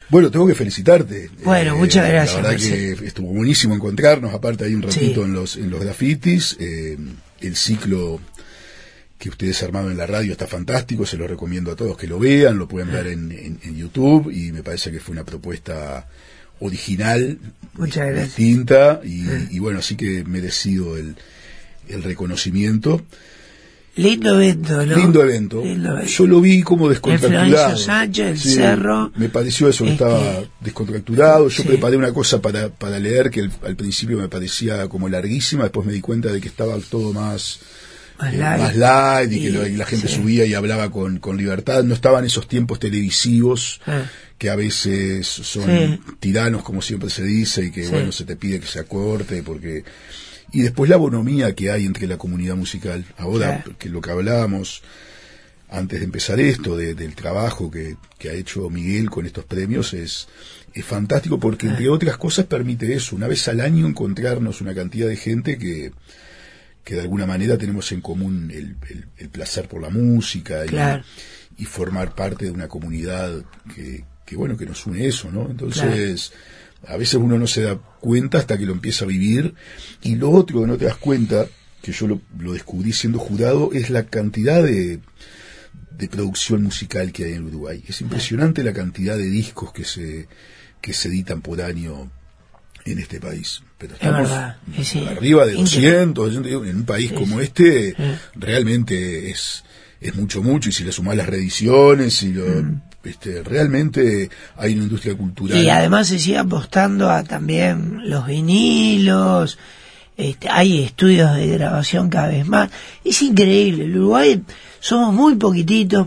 Bueno, tengo que felicitarte. Bueno, muchas gracias. La verdad que estuvo buenísimo encontrarnos, aparte hay un ratito en los grafitis. El ciclo que ustedes armaron en la radio está fantástico, se lo recomiendo a todos que lo vean, lo pueden ver en YouTube, y me parece que fue una propuesta original, distinta, y bueno, así que merecido el reconocimiento. Lindo evento, ¿no? Lindo evento. Yo lo vi como descontracturado. El Florencio Sánchez, el Cerro. Me pareció eso, que estaba descontracturado. Yo preparé una cosa para leer que al principio me parecía como larguísima, después me di cuenta de que estaba todo más light, y que la gente subía y hablaba con libertad. No estaban esos tiempos televisivos que a veces son tiranos, como siempre se dice, y que bueno, se te pide que se acorte porque... Y después la bonomía que hay entre la comunidad musical. Ahora, que lo que hablábamos antes de empezar esto, del trabajo que ha hecho Miguel con estos premios, es fantástico porque, entre otras cosas, permite eso, una vez al año encontrarnos una cantidad de gente que de alguna manera tenemos en común el placer por la música y formar parte de una comunidad que bueno, que nos une eso, ¿no? Entonces... A veces uno no se da cuenta hasta que lo empieza a vivir, y lo otro que no te das cuenta, que yo lo descubrí siendo jurado, es la cantidad de producción musical que hay en Uruguay. Es impresionante la cantidad de discos que se editan por año en este país. Pero estamos arriba de 200, en un país como este, realmente es mucho, y si le sumás las reediciones y realmente hay una industria cultural. Y además se sigue apostando a también los vinilos, hay estudios de grabación cada vez más. Es increíble, el Uruguay somos muy poquititos,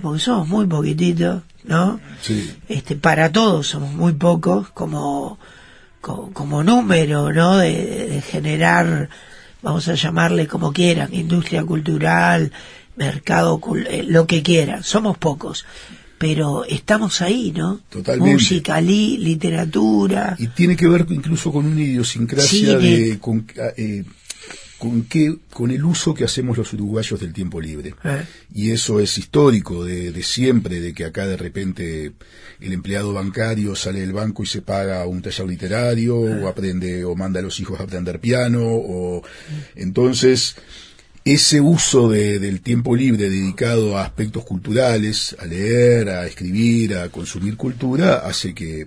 ¿no? Sí. Para todos somos muy pocos, como número, ¿no? De generar, vamos a llamarle como quieran, industria cultural, mercado, lo que quieran, somos pocos. Pero estamos ahí, ¿no? Totalmente. Música, literatura. Y tiene que ver incluso con una idiosincrasia con el uso que hacemos los uruguayos del tiempo libre. Y eso es histórico de siempre, de que acá de repente el empleado bancario sale del banco y se paga un taller literario, o aprende, o manda a los hijos a aprender piano, entonces... Ese uso del tiempo libre dedicado a aspectos culturales, a leer, a escribir, a consumir cultura, hace que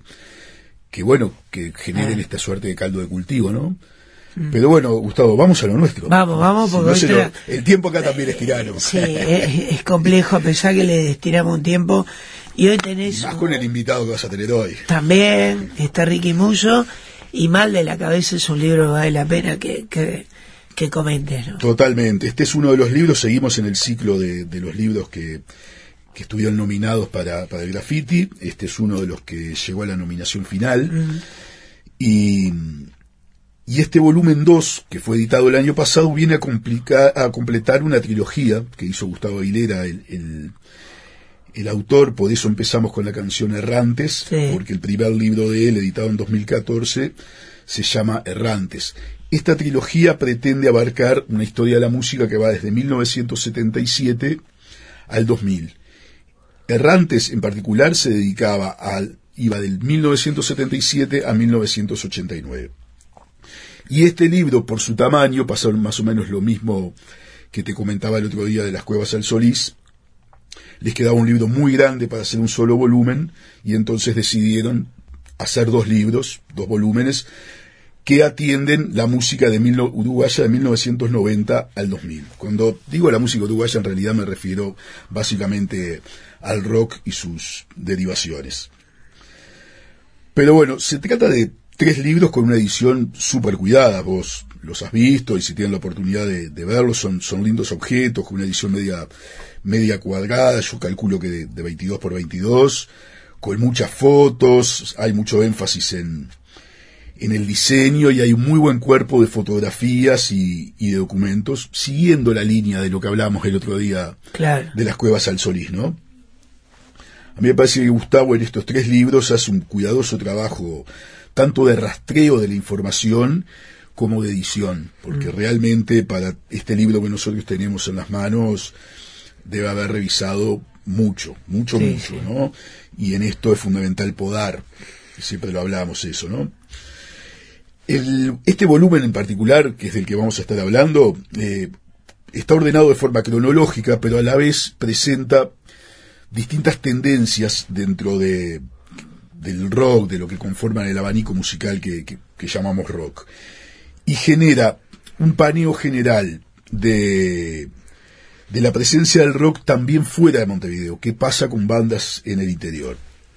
generen esta suerte de caldo de cultivo, ¿no? Pero bueno, Gustavo, vamos a lo nuestro. Vamos, porque el tiempo acá también es tirano. Sí, es complejo, a pesar que le estiramos un tiempo. Y hoy tenés... Más con el invitado que vas a tener hoy. También está Ricky Musso, y Mal de la Cabeza es un libro que vale la pena que comentes, ¿no? Totalmente. Este es uno de los libros, seguimos en el ciclo de los libros que estuvieron nominados para el graffiti. Este es uno de los que llegó a la nominación final. Y este volumen 2, que fue editado el año pasado, viene a completar una trilogía que hizo Gustavo Aguilera, el autor. Por eso empezamos con la canción Errantes, porque el primer libro de él, editado en 2014, se llama Errantes. Esta trilogía pretende abarcar una historia de la música que va desde 1977 al 2000. Errantes, en particular, iba del 1977 a 1989. Y este libro, por su tamaño, pasa más o menos lo mismo que te comentaba el otro día de Las Cuevas al Solís. Les quedaba un libro muy grande para hacer un solo volumen, y entonces decidieron hacer dos volúmenes, que atienden la música uruguaya de 1990 al 2000. Cuando digo la música uruguaya, en realidad me refiero básicamente al rock y sus derivaciones. Pero bueno, se trata de 3 libros con una edición súper cuidada. Vos los has visto, y si tienen la oportunidad de verlos, son lindos objetos, con una edición media cuadrada, yo calculo que de 22 por 22, con muchas fotos, hay mucho énfasis en el diseño, y hay un muy buen cuerpo de fotografías y de documentos, siguiendo la línea de lo que hablábamos el otro día, de Las Cuevas al Solís, ¿no? A mí me parece que Gustavo en estos 3 libros hace un cuidadoso trabajo, tanto de rastreo de la información como de edición, porque realmente para este libro que nosotros tenemos en las manos debe haber revisado mucho, ¿no? Y en esto es fundamental podar. siempre lo hablamos eso, ¿no? Este volumen en particular, que es del que vamos a estar hablando, está ordenado de forma cronológica, pero a la vez presenta distintas tendencias dentro del rock, de lo que conforman el abanico musical que llamamos rock, y genera un paneo general de la presencia del rock también fuera de Montevideo, que pasa con bandas en el interior.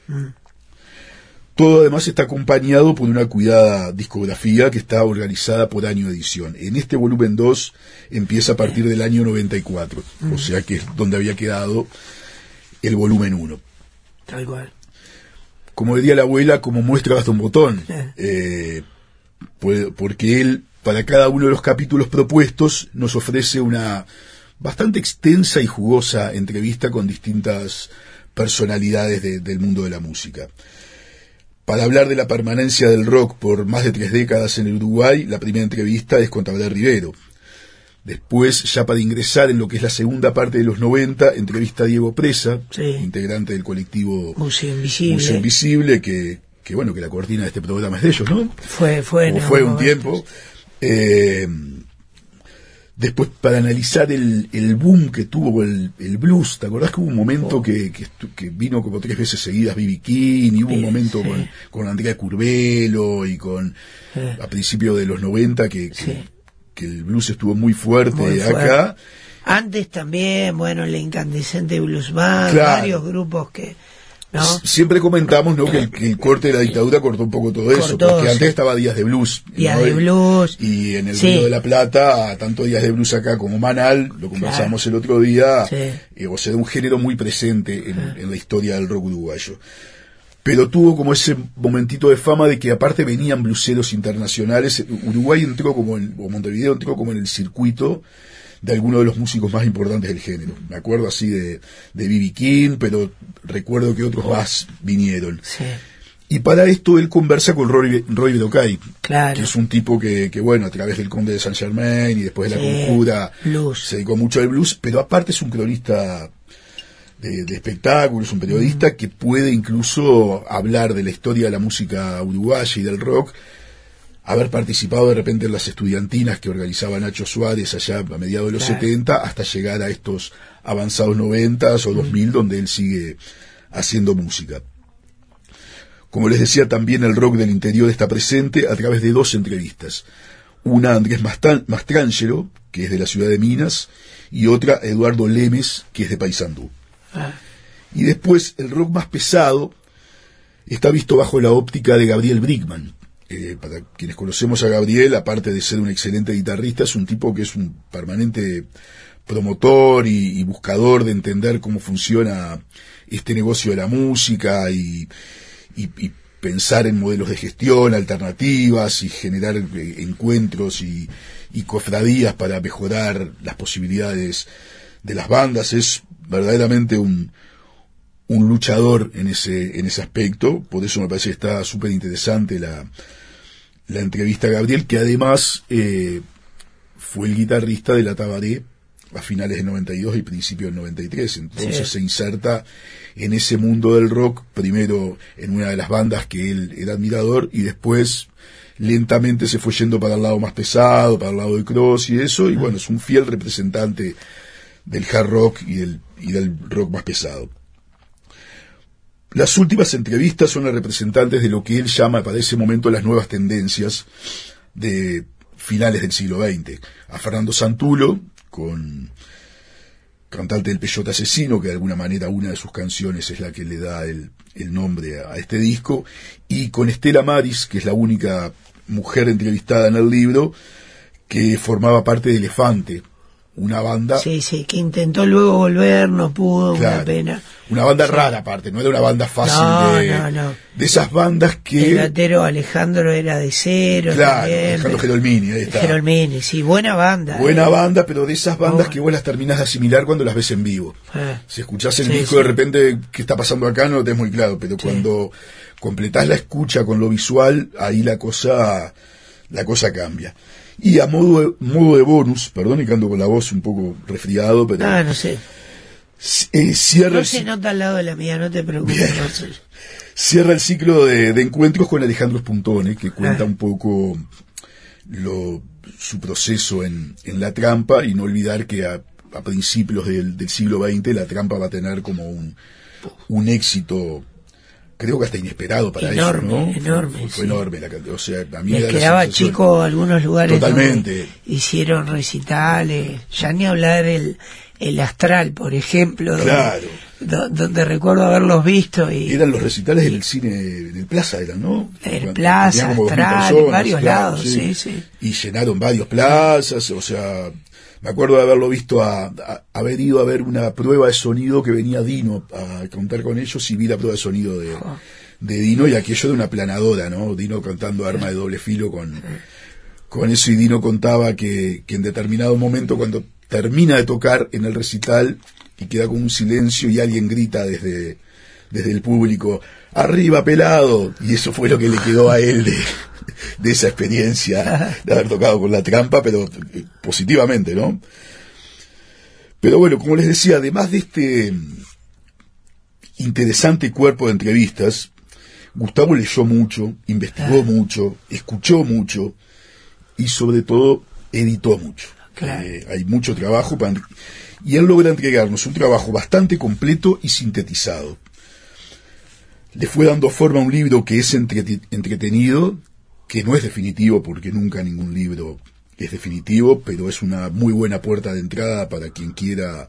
Todo además está acompañado por una cuidada discografía que está organizada por año de edición. En este volumen 2 empieza a partir del año 94, o sea que es donde había quedado el volumen 1. Tal cual. Como diría la abuela, como muestra Gastón Botón, porque él, para cada uno de los capítulos propuestos, nos ofrece una bastante extensa y jugosa entrevista con distintas personalidades del mundo de la música. Para hablar de la permanencia del rock por más de 3 décadas en el Uruguay, la primera entrevista es con Tabaré Rivero. Después, ya para ingresar en lo que es la segunda parte de los 90, entrevista a Diego Presa, integrante del colectivo Museo Invisible. que la cortina de este programa es de ellos, ¿no? Fue un tiempo. Después, para analizar el boom que tuvo el blues, ¿te acordás que hubo un momento que vino como 3 veces seguidas B.B. King, y hubo un momento con Andrea Curvelo y a principios de los 90 que el blues estuvo muy fuerte acá? Antes también, el Incandescente Blues Band, claro. Varios grupos que... ¿no? Siempre comentamos, ¿no?, que el corte de la dictadura cortó un poco todo eso, porque antes estaba Días de Blues. Días de Blues. Y en el Río de la Plata, tanto Días de Blues acá como Manal, lo conversamos el otro día, o sea, un género muy presente en la historia del rock uruguayo. Pero tuvo como ese momentito de fama de que aparte venían bluseros internacionales. Uruguay o Montevideo entró como en el circuito de algunos de los músicos más importantes del género. Me acuerdo así de B.B. King, pero recuerdo que otros más vinieron. Sí. Y para esto él conversa con Roy Bedocay, que es un tipo que a través del Conde de Saint Germain y después de La Conjura se dedicó mucho al blues, pero aparte es un cronista de espectáculos, un periodista que puede incluso hablar de la historia de la música uruguaya y del rock, haber participado de repente en las estudiantinas que organizaba Nacho Suárez allá a mediados de los 70, hasta llegar a estos avanzados 90s o 2000, donde él sigue haciendo música. Como les decía, también el rock del interior está presente a través de 2 entrevistas. Una a Andrés Mastrangelo, que es de la ciudad de Minas, y otra a Eduardo Lemes, que es de Paysandú. Y después, el rock más pesado está visto bajo la óptica de Gabriel Brickman. Para quienes conocemos a Gabriel, aparte de ser un excelente guitarrista, es un tipo que es un permanente promotor y buscador de entender cómo funciona este negocio de la música y pensar en modelos de gestión, alternativas, y generar encuentros y cofradías para mejorar las posibilidades de las bandas. Es verdaderamente un luchador en ese aspecto. Por eso me parece que está súper interesante la entrevista a Gabriel, que además fue el guitarrista de la Tabaré a finales del 92 y principios del 93, entonces se inserta en ese mundo del rock, primero en una de las bandas que él era admirador, y después lentamente se fue yendo para el lado más pesado, para el lado de Cross y eso, y es un fiel representante del hard rock y del rock más pesado. Las últimas entrevistas son a representantes de lo que él llama para ese momento las nuevas tendencias de finales del siglo XX. A Fernando Santulo, cantante del Peyote Asesino, que de alguna manera una de sus canciones es la que le da el nombre a este disco, y con Estela Maris, que es la única mujer entrevistada en el libro, que formaba parte de Elefante, una banda... Sí, que intentó luego volver, no pudo, una pena. Una banda rara aparte, no era una banda fácil no. De esas bandas que... El batero Alejandro era de Cero. Claro, también, Alejandro Gerolmini, ahí está. Gerolmini, sí, buena banda. Buena banda, pero de esas bandas que vos las terminás de asimilar cuando las ves en vivo. Si escuchás el disco de repente, ¿qué está pasando acá? No lo tenés muy claro, pero cuando completás la escucha con lo visual, ahí la cosa cambia. Y a modo de bonus, perdón, y canto con la voz un poco resfriado, pero... no sé. Cierra... No se nota al lado de la mía, no te preocupes. cierra el ciclo de encuentros con Alejandro Spuntone, que cuenta un poco su proceso en La Trampa, y no olvidar que a principios del siglo XX La Trampa va a tener como un éxito, creo que hasta inesperado para ellos, ¿no? Enorme, fue enorme la cantidad. O sea, a mí les quedaba chico algunos lugares. Totalmente. Hicieron recitales, ya ni hablar el Astral, por ejemplo, claro, donde recuerdo haberlos visto. Y eran los recitales en el cine, en el Plaza, eran, ¿no? El Plaza, Astral, en varios lados, sí. Y llenaron varios plazas, o sea, me acuerdo de haberlo visto, haber ido a ver una prueba de sonido que venía Dino a contar con ellos, y vi la prueba de sonido de Dino, y aquello de una planadora, ¿no? Dino cantando Arma de doble filo con eso, y Dino contaba que en determinado momento, cuando termina de tocar en el recital y queda con un silencio, y alguien grita desde el público, ¡arriba, pelado! Y eso fue lo que le quedó a él de esa experiencia de haber tocado con La Trampa, pero positivamente, ¿no? Pero bueno, como les decía, además de este interesante cuerpo de entrevistas, Gustavo leyó mucho, investigó mucho, escuchó mucho y sobre todo editó mucho. Claro. Hay mucho trabajo y él logra entregarnos un trabajo bastante completo y sintetizado. Le fue dando forma a un libro que es entretenido, que no es definitivo, porque nunca ningún libro es definitivo, pero es una muy buena puerta de entrada para quien quiera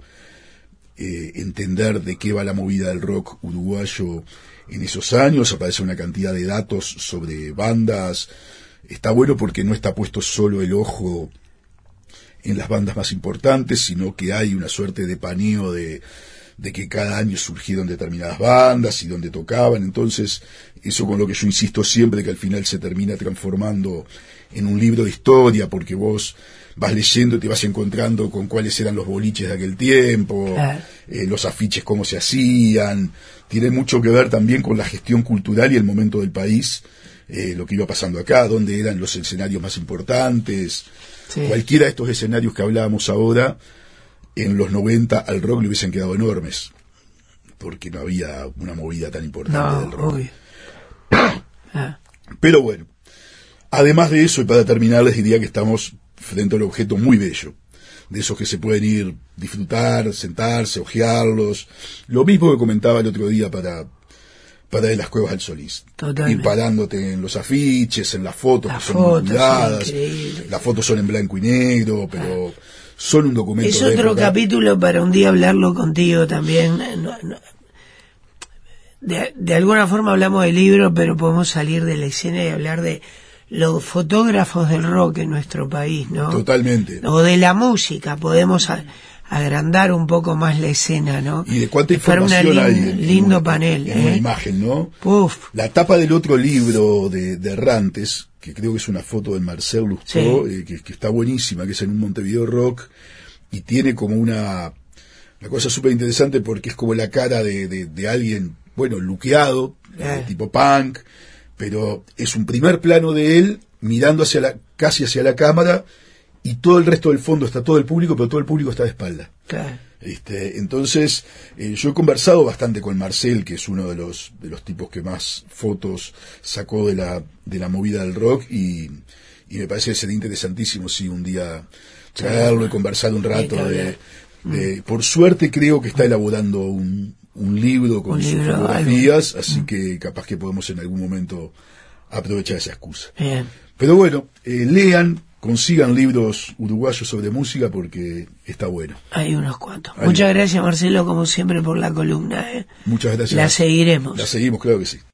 entender de qué va la movida del rock uruguayo en esos años. Aparece una cantidad de datos sobre bandas. Está bueno porque no está puesto solo el ojo en las bandas más importantes, sino que hay una suerte de paneo de que cada año surgieron determinadas bandas y donde tocaban. Entonces, eso con lo que yo insisto siempre, que al final se termina transformando en un libro de historia, porque vos vas leyendo y te vas encontrando con cuáles eran los boliches de aquel tiempo, los afiches cómo se hacían. Tiene mucho que ver también con la gestión cultural y el momento del país, lo que iba pasando acá, dónde eran los escenarios más importantes. Sí. Cualquiera de estos escenarios que hablábamos ahora, en los 90 al rock le hubiesen quedado enormes, porque no había una movida tan importante del rock. Pero bueno, además de eso, y para terminar, les diría que estamos frente a un objeto muy bello, de esos que se pueden ir, disfrutar, sentarse, hojearlos. Lo mismo que comentaba el otro día para de las Cuevas del Solís. Totalmente. Ir parándote en los afiches, en las fotos, que son muy cuidadas. Las fotos son en blanco y negro, pero son un documento. Es otro capítulo para un día hablarlo contigo también. De alguna forma hablamos del libro, pero podemos salir de la escena y hablar de los fotógrafos del rock en nuestro país, ¿no? Totalmente. O de la música, podemos agrandar un poco más la escena, ¿no? Y de cuánta información hay lindo panel, en una imagen, ¿no? Uf. La tapa del otro libro de Errantes, que creo que es una foto de Marcel Lustó, que está buenísima, que es en un Montevideo Rock, y tiene como una cosa súper interesante, porque es como la cara de alguien, bueno, luqueado, tipo punk, pero es un primer plano de él mirando casi hacia la cámara, y todo el resto del fondo está todo el público, pero todo el público está de espalda. Claro. Entonces, yo he conversado bastante con Marcel, que es uno de los tipos que más fotos sacó de la movida del rock, y me parece que sería interesantísimo, sí, un día traerlo y conversar un rato. Por suerte creo que está elaborando un libro con sus fotografías, así que capaz que podemos en algún momento aprovechar esa excusa. Bien. Pero bueno, lean, consigan libros uruguayos sobre música, porque está bueno. Hay unos cuantos. Muchas gracias, Marcelo, como siempre, por la columna. Muchas gracias. La seguiremos. La seguimos, claro que sí.